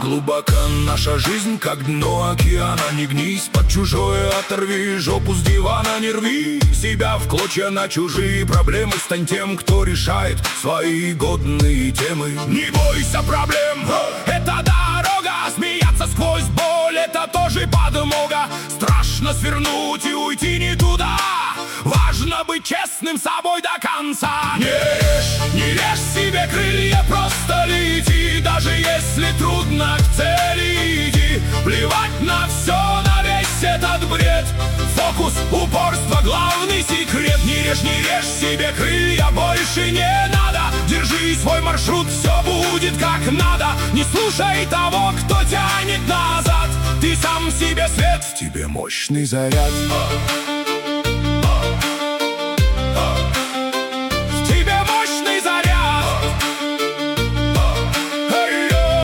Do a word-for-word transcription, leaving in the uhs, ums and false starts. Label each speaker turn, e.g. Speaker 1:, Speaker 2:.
Speaker 1: Глубока наша жизнь, как дно океана. Не гнись под чужое, оторви жопу с дивана. Не рви себя в клочья на чужие проблемы. Стань тем, кто решает свои годные темы. Не бойся проблем, это дорога. Смеяться сквозь боль, это тоже подмога. Страшно свернуть и уйти не туда. Важно быть честным с собой до конца. Не режь, не режь себе крылья, просто лети. Даже если трудно, к цели иди. Плевать на все, на весь этот бред. Фокус, упорство, главный секрет. Не режь, не режь себе крылья, больше не надо. Держи свой маршрут, все будет как надо. Не слушай того, кто тянет назад. Ты сам себе свет, в тебе мощный заряд.